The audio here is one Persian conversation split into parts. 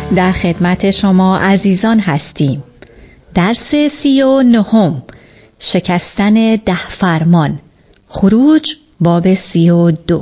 در خدمت شما عزیزان هستیم. درس 39 شکستن 10 فرمان، خروج باب 32.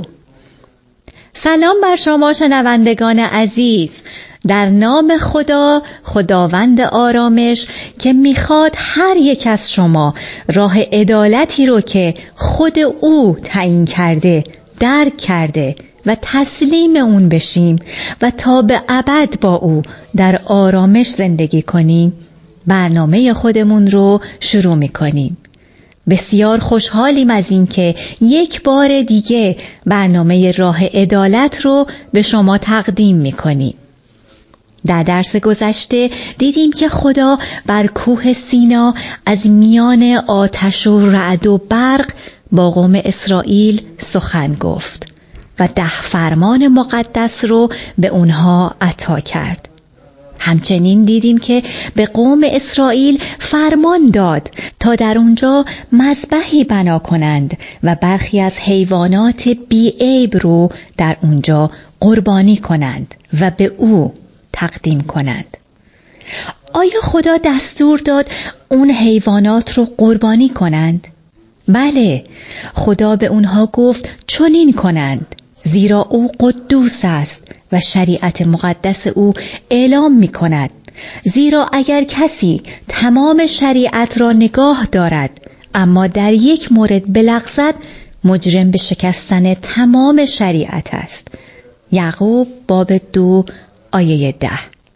سلام بر شما شنوندگان عزیز. در نام خدا، خداوند آرامش، که میخواد هر یک از شما راه عدالتی رو که خود او تعیین کرده درک کرده و تسلیم اون بشیم و تا به ابد با او در آرامش زندگی کنیم، برنامه خودمون رو شروع میکنیم. بسیار خوشحالیم از این که یک بار دیگه برنامه راه عدالت رو به شما تقدیم میکنیم. در درس گذشته دیدیم که خدا بر کوه سینا از میان آتش و رعد و برق با قوم اسرائیل سخن گفت و 10 فرمان مقدس رو به اونها عطا کرد. همچنین دیدیم که به قوم اسرائیل فرمان داد تا در اونجا مذبحی بنا کنند و برخی از حیوانات بی‌عیب رو در اونجا قربانی کنند و به او تقدیم کنند. آیا خدا دستور داد اون حیوانات رو قربانی کنند؟ بله، خدا به اونها گفت چنین کنند، زیرا او قدوس است و شریعت مقدس او اعلام می کند. زیرا اگر کسی تمام شریعت را نگاه دارد اما در یک مورد بلغزد، مجرم به شکستن تمام شریعت است. یعقوب باب 2 آیه 10.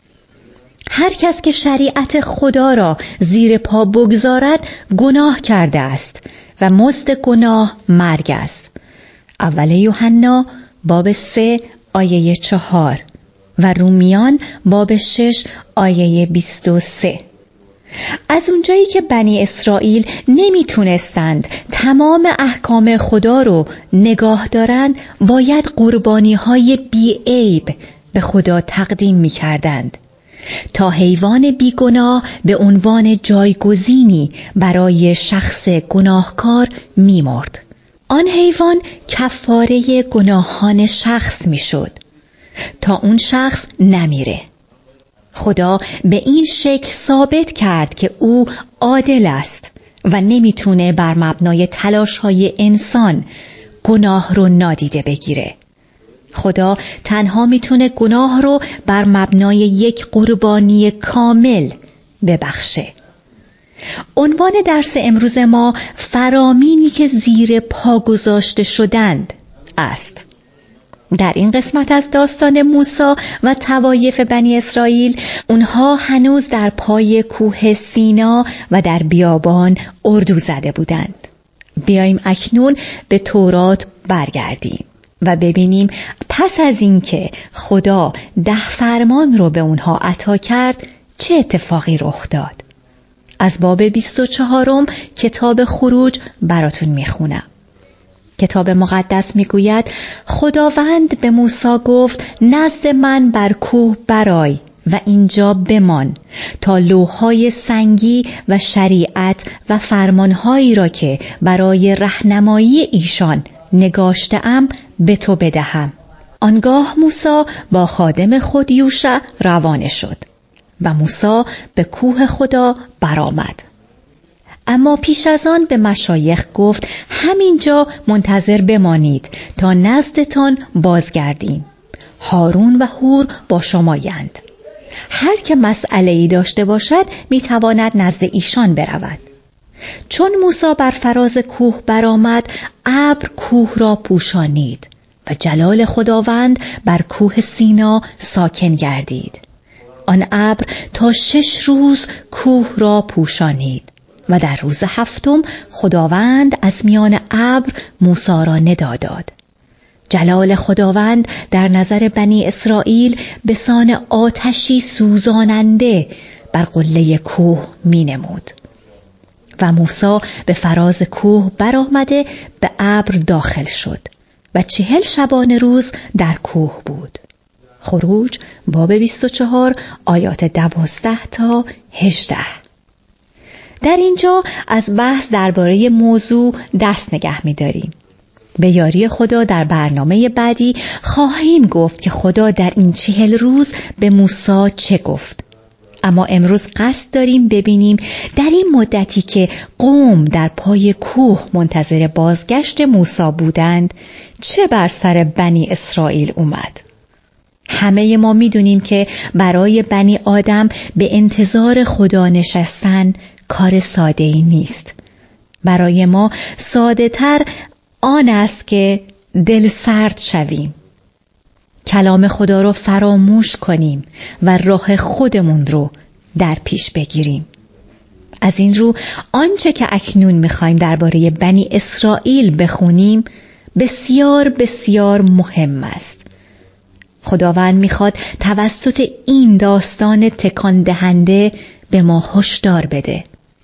هر کس که شریعت خدا را زیر پا بگذارد گناه کرده است و مزد گناه مرگ است. اول یوحنا باب 3 آیه 4 و رومیان باب 6 آیه 23. از اونجایی که بنی اسرائیل نمیتونستند تمام احکام خدا رو نگاه دارند، باید قربانی‌های بی‌عیب به خدا تقدیم می‌کردند تا حیوان بیگناه به عنوان جایگزینی برای شخص گناهکار می‌مرد. آن حیوان کفاره گناهان شخص میشد تا اون شخص نمیره. خدا به این شکل ثابت کرد که او عادل است و نمیتونه بر مبنای تلاش‌های انسان گناه رو نادیده بگیره. خدا تنها میتونه گناه رو بر مبنای یک قربانی کامل ببخشه. عنوان درس امروز ما فرامینی که زیر پا گذاشته شدند است. در این قسمت از داستان موسی و طوایف بنی اسرائیل، اونها هنوز در پای کوه سینا و در بیابان اردو زده بودند. بیاییم اکنون به تورات برگردیم و ببینیم پس از اینکه خدا 10 فرمان رو به اونها عطا کرد چه اتفاقی رخ داد. از باب 24 کتاب خروج براتون میخونم. کتاب مقدس میگوید خداوند به موسی گفت نزد من بر کوه برآی و اینجا بمان تا لوح‌های سنگی و شریعت و فرمانهایی را که برای راهنمایی ایشان نگاشته‌ام به تو بدهم. آنگاه موسی با خادم خود یوشع روانه شد و موسی به کوه خدا برآمد. اما پیش از آن به مشایخ گفت همینجا منتظر بمانید تا نزدتان بازگردیم. هارون و هور با شمایند. هر که مسئله‌ای داشته باشد میتواند نزد ایشان برود. چون موسی بر فراز کوه برآمد، ابر کوه را پوشانید و جلال خداوند بر کوه سینا ساکن گردید. آن ابر تا 6 روز کوه را پوشانید و در روز 7 خداوند از میان ابر موسی را ندا داد. جلال خداوند در نظر بنی اسرائیل به سان آتشی سوزاننده بر قله کوه می نمود. و موسی به فراز کوه برآمده به ابر داخل شد و 40 شبانه روز در کوه بود. خروج باب 24 آیات 12 تا 18. در اینجا از بحث درباره موضوع دست نگه می داریم. به یاری خدا در برنامه بعدی خواهیم گفت که خدا در این 40 روز به موسی چه گفت. اما امروز قصد داریم ببینیم در این مدتی که قوم در پای کوه منتظر بازگشت موسی بودند چه بر سر بنی اسرائیل اومد. همه ما میدونیم که برای بنی آدم به انتظار خدا نشستن کار ساده‌ای نیست. برای ما ساده تر آن است که دل سرد شویم، کلام خدا رو فراموش کنیم و راه خودمون رو در پیش بگیریم. از این رو آنچه که اکنون میخوایم درباره بنی اسرائیل بخونیم بسیار بسیار مهم است. خداوند میخواد توسط این داستان تکان دهنده به ما هشدار بده.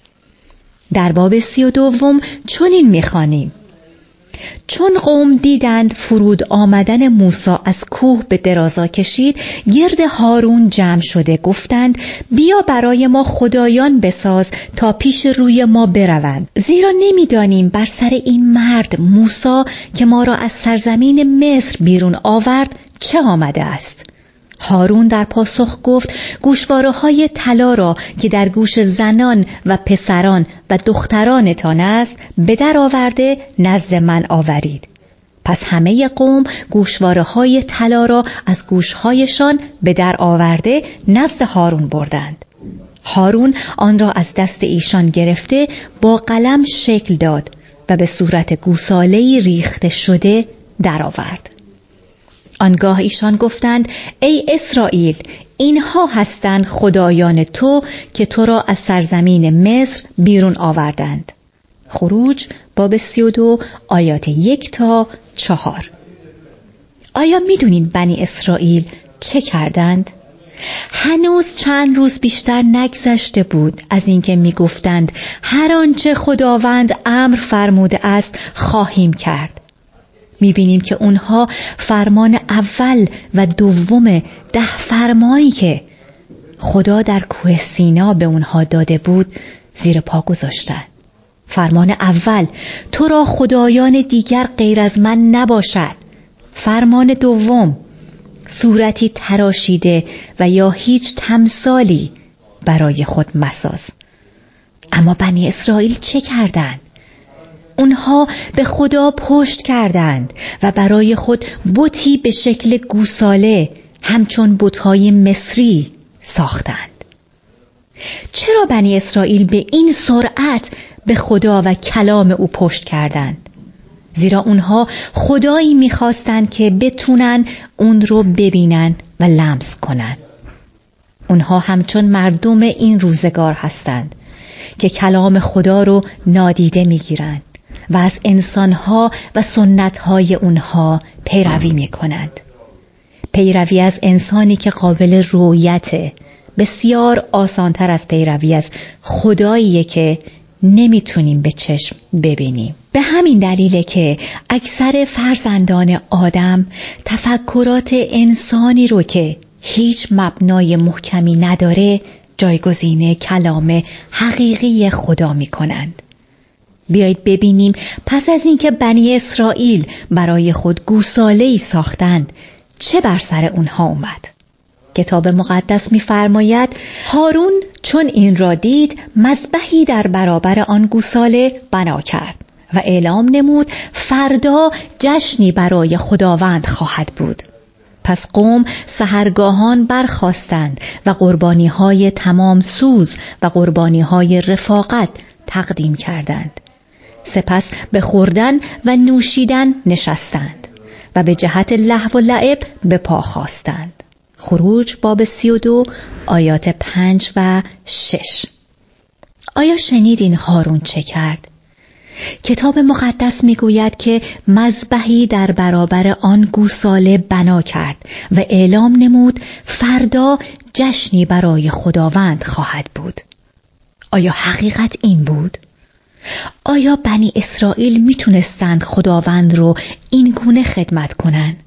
در باب 32 چنین میخوانیم: چون قوم دیدند فرود آمدن موسی از کوه به درازا کشید، گرد هارون جمع شده گفتند بیا برای ما خدایان بساز تا پیش روی ما بروند، زیرا نمیدانیم بر سر این مرد موسی که ما را از سرزمین مصر بیرون آورد چه آمده است. هارون در پاسخ گفت گوشواره‌های طلا را که در گوش زنان و پسران و دخترانتان است به در آورده نزد من آورید. پس همه قوم گوشواره‌های طلا را از گوشهایشان به در آورده نزد هارون بردند. هارون آن را از دست ایشان گرفته با قلم شکل داد و به صورت گوساله‌ای ریخته شده در آورد. آنگاه ایشان گفتند ای اسرائیل، اینها هستند خدایان تو که تو را از سرزمین مصر بیرون آوردند. خروج باب 32 آیات 1 تا 4. آیا میدونید بنی اسرائیل چه کردند؟ هنوز چند روز بیشتر نگذشته بود از اینکه میگفتند هر آنچه خداوند امر فرموده است خواهیم کرد. میبینیم که اونها فرمان اول و دوم 10 فرمانی که خدا در کوه سینا به اونها داده بود زیر پا گذاشتن. فرمان اول: تو را خدایان دیگر غیر از من نباشد. فرمان دوم: صورتی تراشیده و یا هیچ تمثالی برای خود مساز. اما بنی اسرائیل چه کردند؟ اونها به خدا پشت کردند و برای خود بتی به شکل گوساله همچون بت‌های مصری ساختند. چرا بنی اسرائیل به این سرعت به خدا و کلام او پشت کردند؟ زیرا اونها خدایی می‌خواستند که بتونن اون رو ببینن و لمس کنن. اونها همچون مردم این روزگار هستند که کلام خدا رو نادیده می‌گیرند و از انسانها و سنتهای اونها پیروی میکنند. پیروی از انسانی که قابل رؤیته بسیار آسانتر از پیروی از خداییه که نمیتونیم به چشم ببینیم. به همین دلیله که اکثر فرزندان آدم تفکرات انسانی رو که هیچ مبنای محکمی نداره جایگزین کلام حقیقی خدا میکنند. بیایید ببینیم پس از اینکه بنی اسرائیل برای خود گوساله‌ای ساختند چه بر سر اونها اومد. کتاب مقدس می‌فرماید هارون چون این را دید مذبحی در برابر آن گوساله بنا کرد و اعلام نمود فردا جشنی برای خداوند خواهد بود. پس قوم سحرگاهان برخاستند و قربانی‌های تمام سوز و قربانی‌های رفاقت تقدیم کردند. سپس به خوردن و نوشیدن نشستند و به جهت لهو و لعب به پا خاستند. خروج باب 32 آیات 5 و 6. آیا شنیدین هارون چه کرد؟ کتاب مقدس میگوید که مذبحی در برابر آن گوساله بنا کرد و اعلام نمود فردا جشنی برای خداوند خواهد بود. آیا حقیقت این بود؟ آیا بنی اسرائیل میتونستند خداوند رو این گونه خدمت کنن؟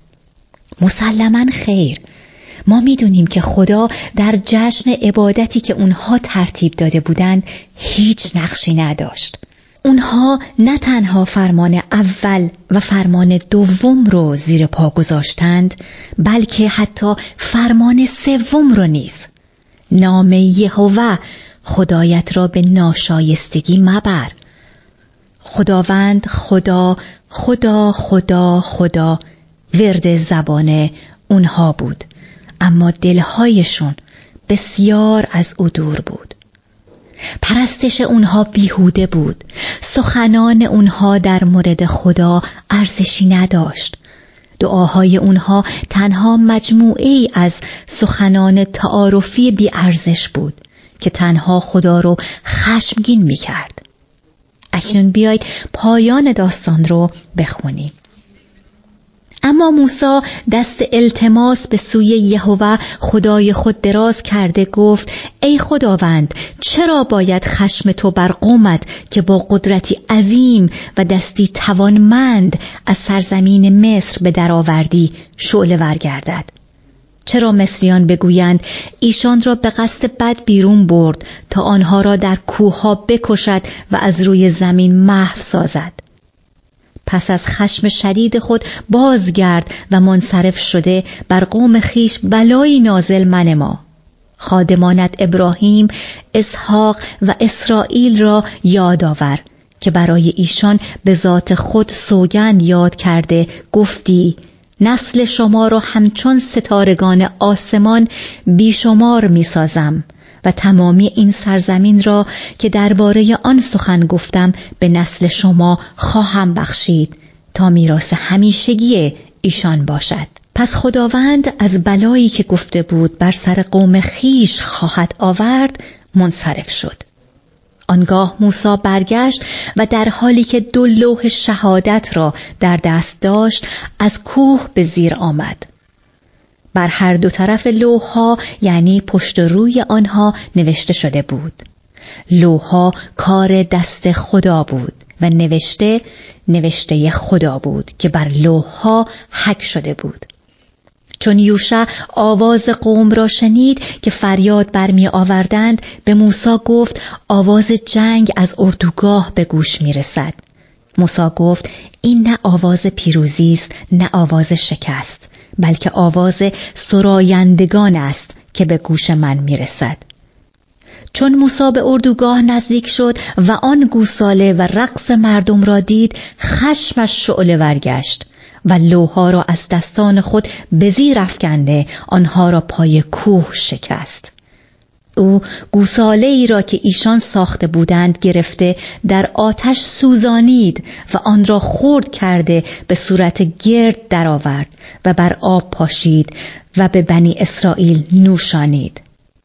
مسلماً خیر. ما میدونیم که خدا در جشن عبادتی که اونها ترتیب داده بودند هیچ نقشی نداشت. اونها نه تنها فرمان اول و فرمان دوم رو زیر پا گذاشتند، بلکه حتی فرمان سوم رو نیز: نام یهوه خدایت را به ناشایستگی مبر. خداوند، خدا، خدا، خدا، خدا ورد زبان اونها بود، اما دلهایشون بسیار از او دور بود. پرستش اونها بیهوده بود. سخنان اونها در مورد خدا ارزشی نداشت. دعاهای اونها تنها مجموعه‌ای از سخنان تعارفی بی ارزش بود که تنها خدا رو خشمگین می کرد. اکنون بیایید پایان داستان رو بخونیم. اما موسی دست التماس به سوی یهوه خدای خود دراز کرده گفت: ای خداوند، چرا باید خشم تو بر قومت که با قدرتی عظیم و دستی توانمند از سرزمین مصر به درآوردی شعله ور گردد؟ چرا مصریان بگویند ایشان را به قصد بد بیرون برد تا آنها را در کوهها بکشد و از روی زمین محو سازد؟ پس از خشم شدید خود بازگرد و منصرف شده بر قوم خیش بلایی نازل منما. خادمانت ابراهیم، اسحاق و اسرائیل را یاد آور که برای ایشان به ذات خود سوگند یاد کرده گفتی: نسل شما را همچون ستارگان آسمان بیشمار می سازم و تمامی این سرزمین را که درباره آن سخن گفتم به نسل شما خواهم بخشید تا میراث همیشگی ایشان باشد. پس خداوند از بلایی که گفته بود بر سر قوم خیش خواهد آورد منصرف شد. آنگاه موسی برگشت و در حالی که 2 لوح شهادت را در دست داشت از کوه به زیر آمد. بر هر 2 طرف لوح‌ها، یعنی پشت و روی آنها، نوشته شده بود. لوح‌ها کار دست خدا بود و نوشته خدا بود که بر لوح‌ها حک شده بود. چون یوشع آواز قوم را شنید که فریاد برمی آوردند، به موسی گفت: آواز جنگ از اردوگاه به گوش می رسد. موسی گفت: این نه آواز پیروزی است، نه آواز شکست، بلکه آواز سرایندگان است که به گوش من می رسد. چون موسی به اردوگاه نزدیک شد و آن گوساله و رقص مردم را دید، خشمش شعله ور گشت و لوح‌ها را از دستان خود به زیر افکنده آنها را پای کوه شکست. او گوساله‌ای را که ایشان ساخته بودند گرفته در آتش سوزانید و آن را خرد کرده به صورت گرد درآورد و بر آب پاشید و به بنی اسرائیل نوشانید.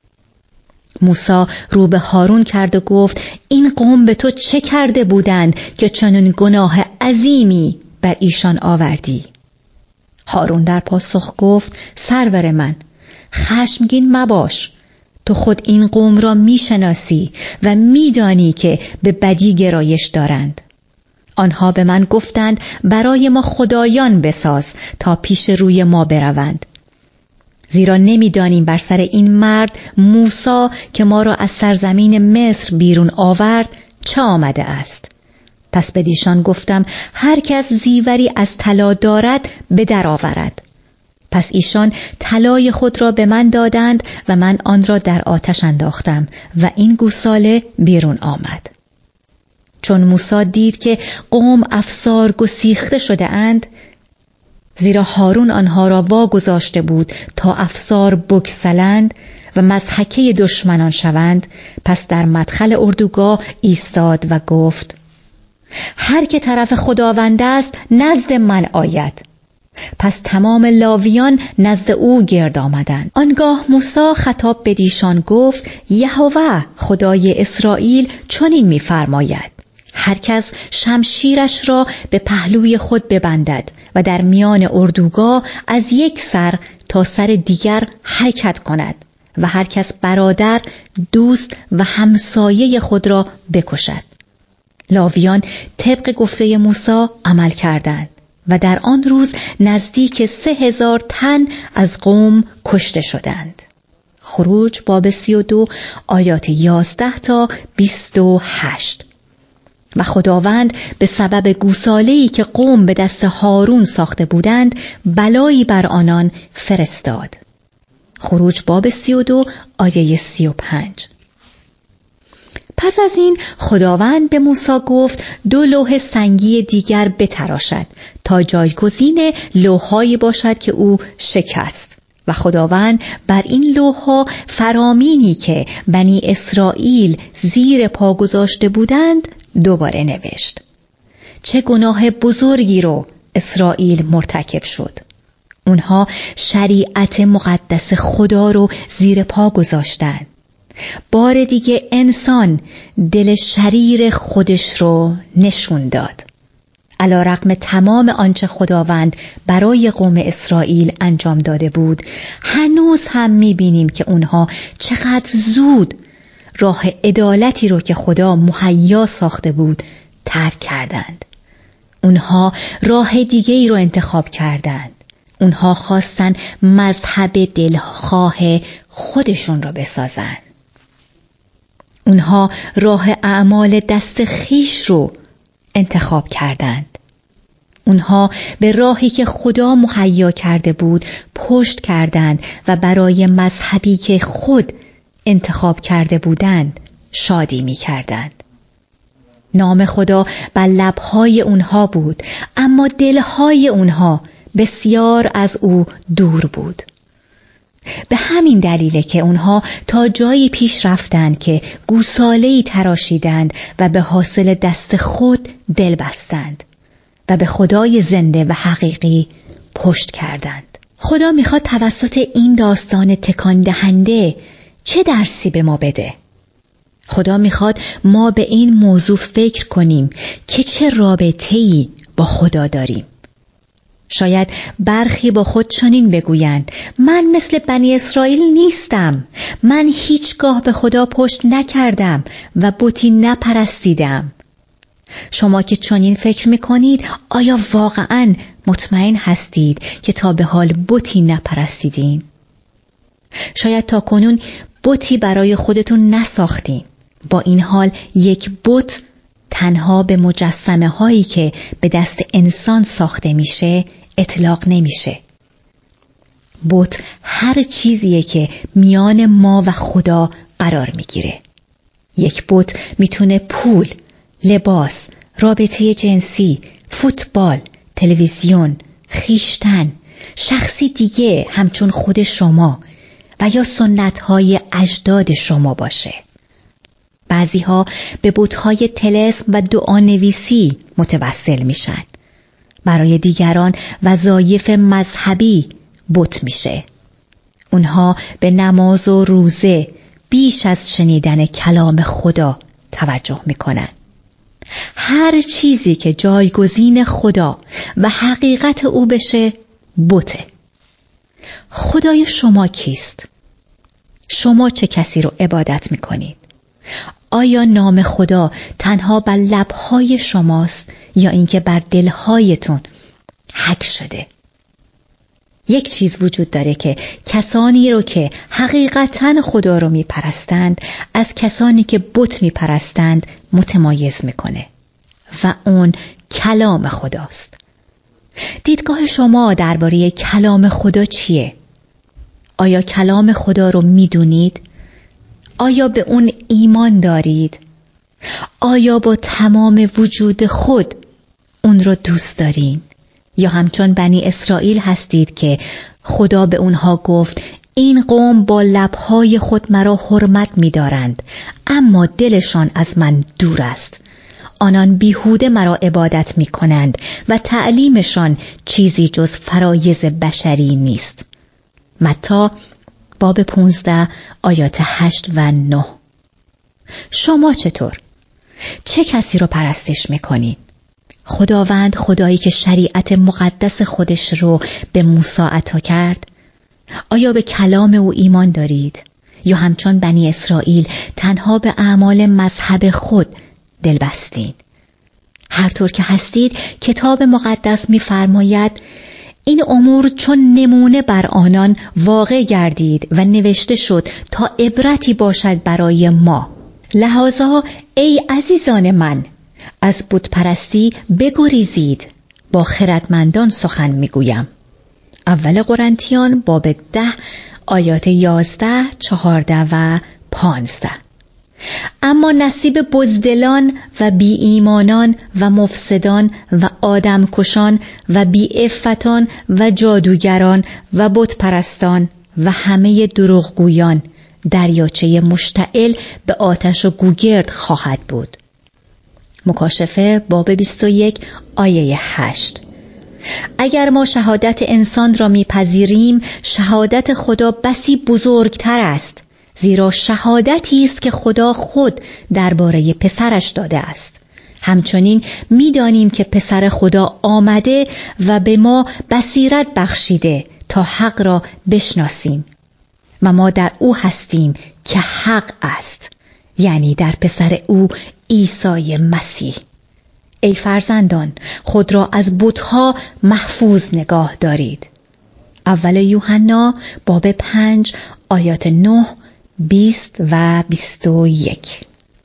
موسی رو به هارون کرد و گفت: این قوم به تو چه کرده بودند که چنین گناه عظیمی بر ایشان آوردی؟ هارون در پاسخ گفت: سرور من، خشمگین مباش. تو خود این قوم را میشناسی و میدانی که به بدی گرایش دارند. آنها به من گفتند برای ما خدایان بساز تا پیش روی ما بروند. زیرا نمیدانیم بر سر این مرد موسی که ما را از سرزمین مصر بیرون آورد چه آمده است. پس بدیشان گفتم هر کس زیوری از طلا دارد به در آورد. پس ایشان طلای خود را به من دادند و من آن را در آتش انداختم و این گوساله بیرون آمد. چون موسی دید که قوم افسار گسیخته شده اند، زیرا هارون آنها را واگذاشته بود تا افسار بگسلند و مضحکه دشمنان شوند، پس در مدخل اردوگاه ایستاد و گفت: هر که طرف خداوند است نزد من آید. پس تمام لاویان نزد او گرد آمدند. آنگاه موسی خطاب بدیشان گفت: یهوه خدای اسرائیل چنین می‌فرماید: هر کس شمشیرش را به پهلوی خود ببندد و در میان اردوگاه از یک سر تا سر دیگر حرکت کند و هر کس برادر، دوست و همسایه خود را بکشد. لاویان طبق گفته موسی عمل کردند و در آن روز نزدیک 3000 تن از قوم کشته شدند. خروج باب 32 آیات 11 تا 28. و خداوند به سبب گوساله‌ای که قوم به دست هارون ساخته بودند بلایی بر آنان فرستاد. خروج باب 32 آیه 35. پس از این خداوند به موسی گفت 2 لوح سنگی دیگر بتراشد تا جایگزین لوح‌هایی باشد که او شکست. و خداوند بر این لوح‌ها فرامینی که بنی اسرائیل زیر پا گذاشته بودند دوباره نوشت. چه گناه بزرگی رو اسرائیل مرتکب شد. اونها شریعت مقدس خدا رو زیر پا گذاشتند. بار دیگه انسان دل شریر خودش رو نشون داد. علی‌رغم تمام آنچه خداوند برای قوم اسرائیل انجام داده بود، هنوز هم می‌بینیم که اونها چقدر زود راه عدالتی رو که خدا مهیا ساخته بود ترک کردند. اونها راه دیگه‌ای رو انتخاب کردند. اونها خواستن مذهب دلخواه خودشون رو بسازن. اونها راه اعمال دست خیش رو انتخاب کردند. اونها به راهی که خدا مهیا کرده بود پشت کردند و برای مذهبی که خود انتخاب کرده بودند شادی می کردند. نام خدا بر لب‌های اونها بود، اما دل‌های اونها بسیار از او دور بود. به همین دلیله که اونها تا جایی پیش رفتند که گوساله‌ای تراشیدند و به حاصل دست خود دل بستند و به خدای زنده و حقیقی پشت کردند. خدا میخواد توسط این داستان تکان دهنده چه درسی به ما بده؟ خدا میخواد ما به این موضوع فکر کنیم که چه رابطه‌ای با خدا داریم. شاید برخی با خود چنین بگویند: من مثل بنی اسرائیل نیستم. من هیچگاه به خدا پشت نکردم و بتی نپرستیدم. شما که چنین فکر میکنید، آیا واقعاً مطمئن هستید که تا به حال بتی نپرستیدین؟ شاید تا کنون بتی برای خودتون نساختین. با این حال یک بت تنها به مجسمه هایی که به دست انسان ساخته میشه اطلاق نمیشه. بت هر چیزیه که میان ما و خدا قرار میگیره. یک بت میتونه پول، لباس، رابطه جنسی، فوتبال، تلویزیون، خیشتن، شخصی دیگه همچون خود شما و یا سنت‌های اجداد شما باشه. بعضی‌ها به بت‌های طلسم و دعانویسی متوسل میشن. برای دیگران وظایف مذهبی بت میشه. اونها به نماز و روزه بیش از شنیدن کلام خدا توجه میکنن. هر چیزی که جایگزین خدا و حقیقت او بشه بته. خدای شما کیست؟ شما چه کسی رو عبادت میکنید؟ آیا نام خدا تنها بر لب‌های شماست یا اینکه بر دل‌هایتون حک شده؟ یک چیز وجود داره که کسانی رو که حقیقتاً خدا رو میپرستند از کسانی که بت میپرستند متمایز میکنه و اون کلام خداست. دیدگاه شما درباره کلام خدا چیه؟ آیا کلام خدا رو میدونید؟ آیا به اون ایمان دارید؟ آیا با تمام وجود خود اون رو دوست دارین؟ یا همچون بنی اسرائیل هستید که خدا به اونها گفت این قوم با لبهای خود مرا حرمت می‌دارند اما دلشان از من دور است. آنان بیهوده مرا عبادت می‌کنند و تعلیمشان چیزی جز فرایض بشری نیست. متی باب 15 آیات 8 و 9. شما چطور؟ چه کسی رو پرستش می‌کنید؟ خداوند خدایی که شریعت مقدس خودش رو به موسی عطا کرد؟ آیا به کلام او ایمان دارید؟ یا همچون بنی اسرائیل تنها به اعمال مذهب خود دل بستین؟ هر طور که هستید کتاب مقدس می‌فرماید این امور چون نمونه بر آنان واقع گردید و نوشته شد تا عبرتی باشد برای ما. لذا ای عزیزان من، از بتپرستی بگریزید، با خردمندان سخن میگویم. اول قرنتیان باب 10 آیات 11، 14 و 15. اما نصیب بزدلان و بی ایمانان و مفسدان و آدمکشان و بی عفتان و جادوگران و بت پرستان و همه دروغگویان دریاچه مشتعل به آتش و گوگرد خواهد بود. مکاشفه باب 21 آیه 8. اگر ما شهادت انسان را میپذیریم، شهادت خدا بسی بزرگتر است، زیرا شهادتی است که خدا خود درباره پسرش داده است. همچنین می‌دانیم که پسر خدا آمده و به ما بصیرت بخشیده تا حق را بشناسیم و ما در او هستیم که حق است، یعنی در پسر او عیسی مسیح. ای فرزندان، خود را از بت‌ها محفوظ نگاه دارید. اول یوحنا باب 5 آیات 9، 20 و 21.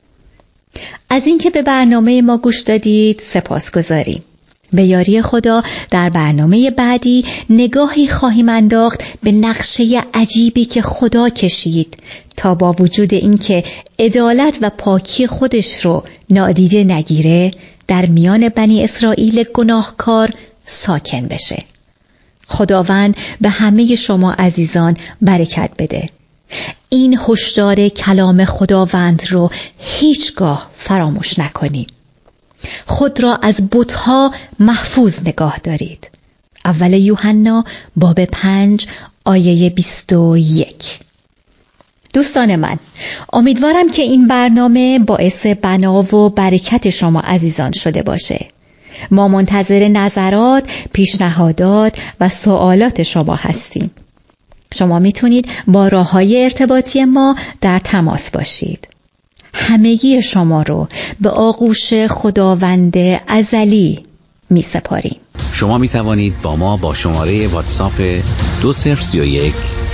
از اینکه به برنامه ما گوش دادید سپاسگزاریم. به یاری خدا در برنامه بعدی نگاهی خواهیم انداخت به نقشه عجیبی که خدا کشید تا با وجود اینکه عدالت و پاکی خودش رو نادیده نگیره، در میان بنی اسرائیل گناهکار ساکن بشه. خداوند به همه شما عزیزان برکت بده. این هشدار کلام خداوند رو هیچگاه فراموش نکنید. خود را از بت‌ها محفوظ نگاه دارید. اول یوحنا باب 5 آیه 21. دوستان من، امیدوارم که این برنامه باعث بنا و برکت شما عزیزان شده باشه. ما منتظر نظرات، پیشنهادات و سوالات شما هستیم. شما میتونید با راه‌های ارتباطی ما در تماس باشید. همگی شما رو به آغوش خداوند ازلی می سپاریم. شما می توانید با ما با شماره واتساپ 2031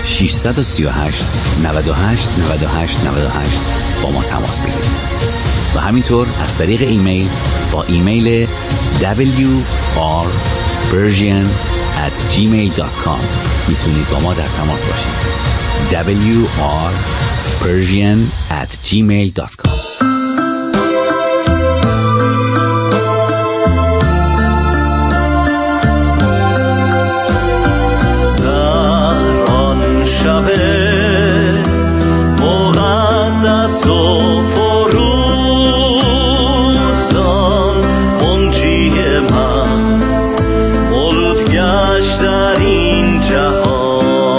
638 98 98 98 با ما تماس بگیرید و همینطور از طریق ایمیل با ایمیل wrpersian@gmail.com میتونید با ما در تماس باشید. wrpersian@gmail.com.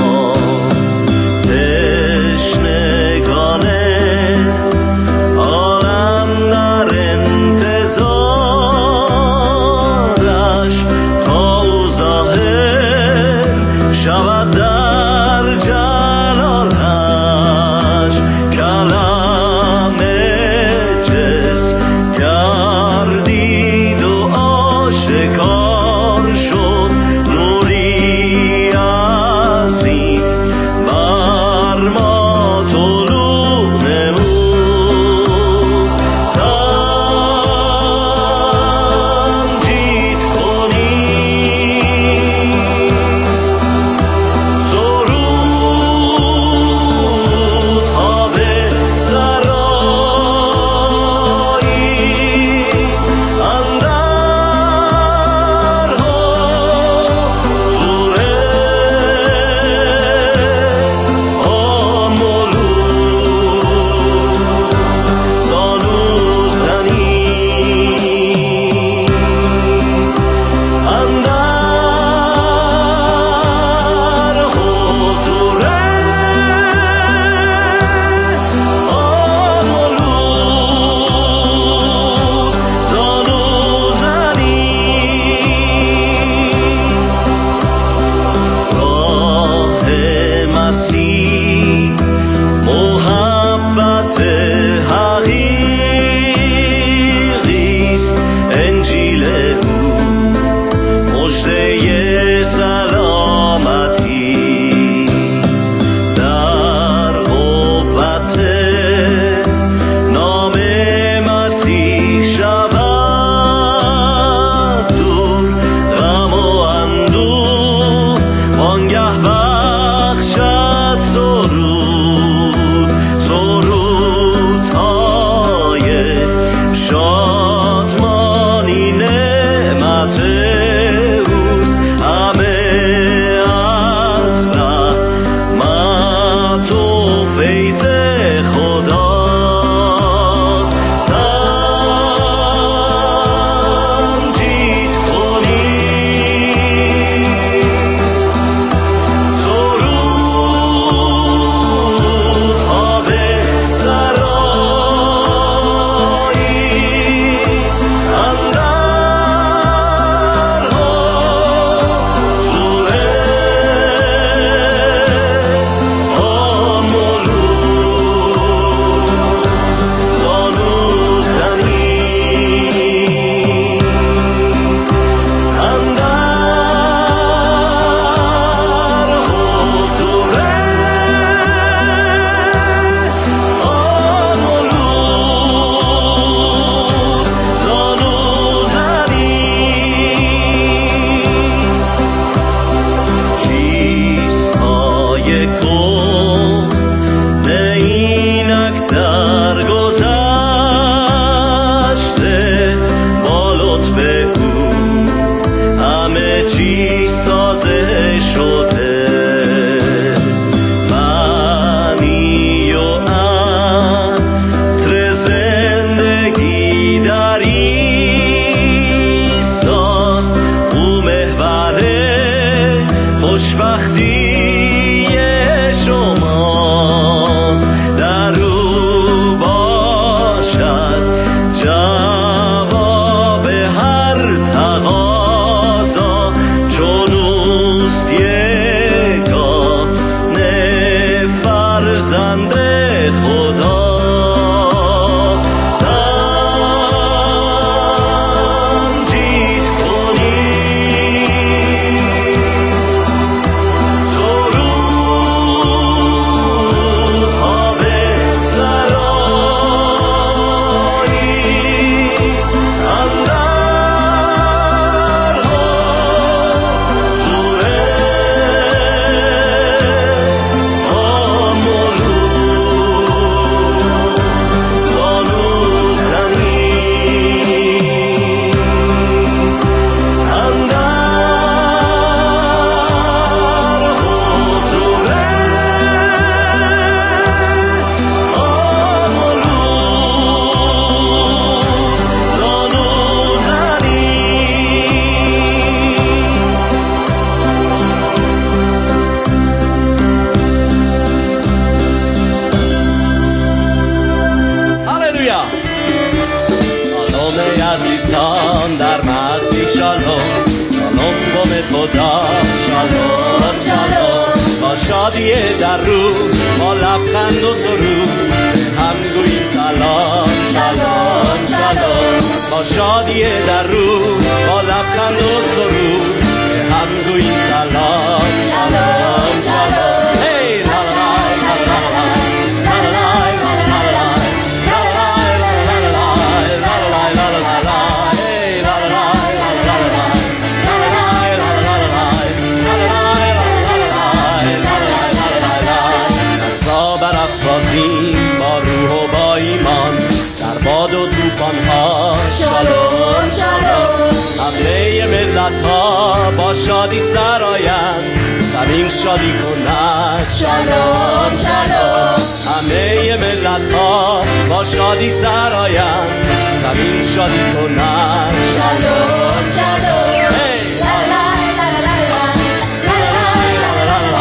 تشنگان تازه شده معنی و عطر زندگی در ایساست. او محور خوشبختی شماست. در او باشد جواب هر تقاضا، چون اوست یگانه فرزند خدا. تمجید کنید سرودها به سرایی، اندرها زوره آملو زانو زمین، اندرها زوره آملو زانو هللویا. سلام عزیزان در مسیح، شالوم شالوم قوم خدا، شالوم شالوم. با شادی در رو، با لبخند و سرود هم گوییم سلام، شالوم شالوم. با شادی در رو، با لبخند و سرود هم گوییم سلام، شالوم شالوم. هی لا لا لا لا لا لا لا لا لا با روح و با ایمان در باد و طوفان ها، شالوم شالوم. همه ملت ها با شادی سرآیند، زمین شادی کند، شالوم شالوم. همه ملت ها با شادی سرآیند، زمین شادی کند، شالوم شالوم. لا لا لا لا لا لا لا لا لا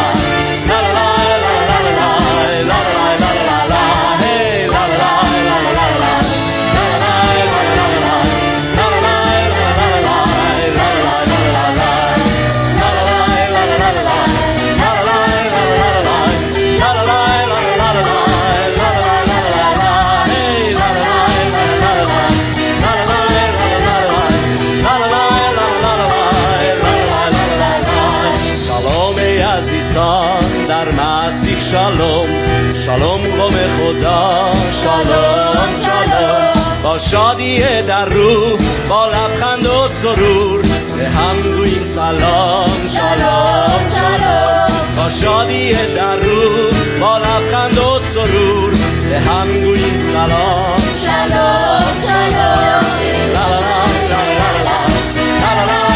در مسیح، شالوم شالوم قوم خدا، شالوم شالوم. با شادی در رو، با لبخند و سرور به هم گوییم سلام، شالوم شالوم. با شادی در رو، با لبخند و سرور به هم گوییم سلام، شالوم شالوم. لا لا لا لا لا لا لا لا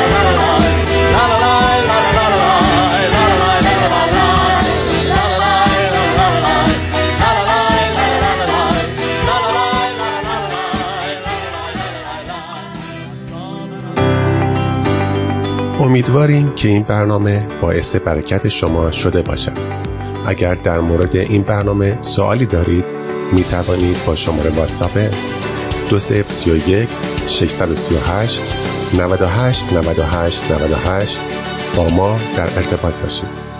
امیدواریم که این برنامه باعث برکت شما شده باشد. اگر در مورد این برنامه سوالی دارید، می توانید با شماره واتساپ 2031 638 98 98 98 با ما در ارتباط باشید.